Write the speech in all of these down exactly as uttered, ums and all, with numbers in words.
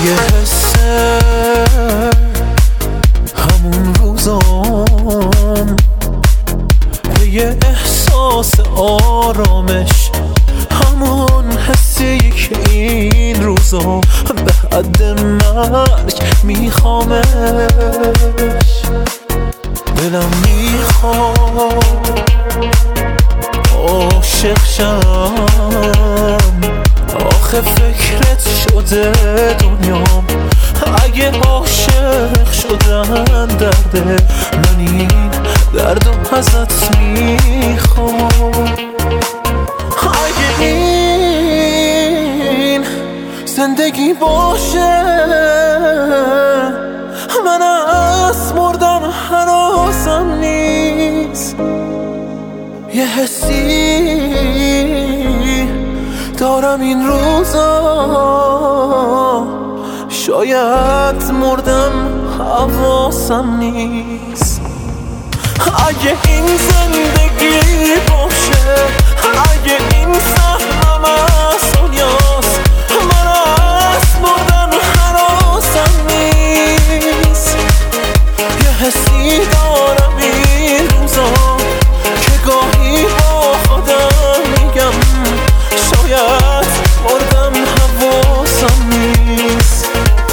یه حسه همون روزام، یه احساس آرامش، همون حسی که این روزا به حد مرگ میخوامش. دلم میخواد عاشق شم، آخه فکرت شده دنیام. اگه عاشق شدن درده، من این دردم ازت میخوام. اگه این زندگی باشه، من از مردن هراسم نیست. یه حسی دارم این روزا، شاید مردم حواسم نیست. اگه این زندگی باشه، اگه این سهمم از دنیاست، من از مردن هراسم نیست. یه حسی دارم این روزا که گاهی با خودم میگم شاید مردم حواسم نیست.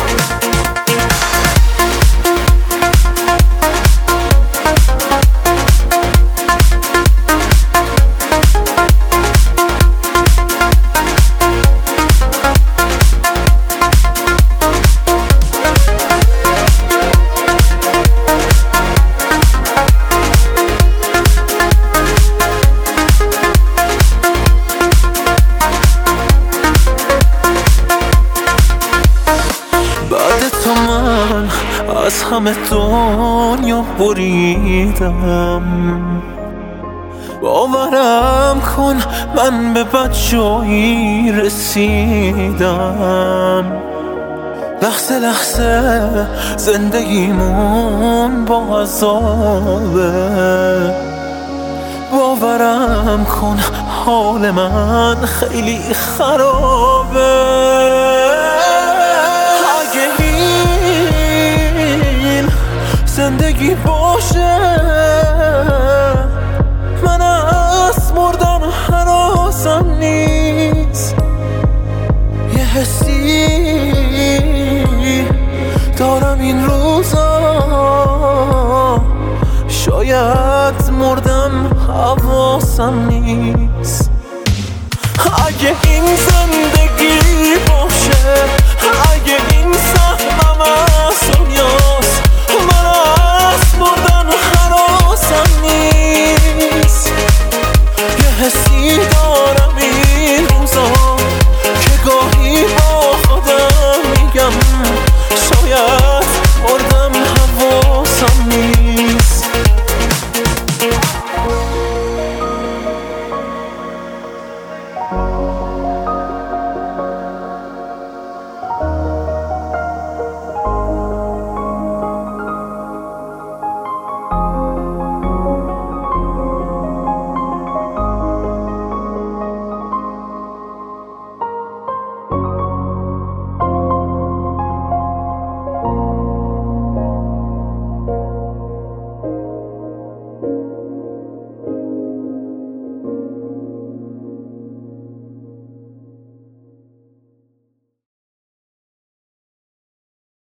از همه دنیا بریدم، باورم کن من به بدجایی رسیدم. لحظه لحظه زندگیمون با عذابه، باورم کن حال من خیلی خرابه. زندگی باشه، من از مردن هراسم نیست. یه حسی دارم این روزا، شاید مردم حواسم نیست. اگه این زندگی باشه،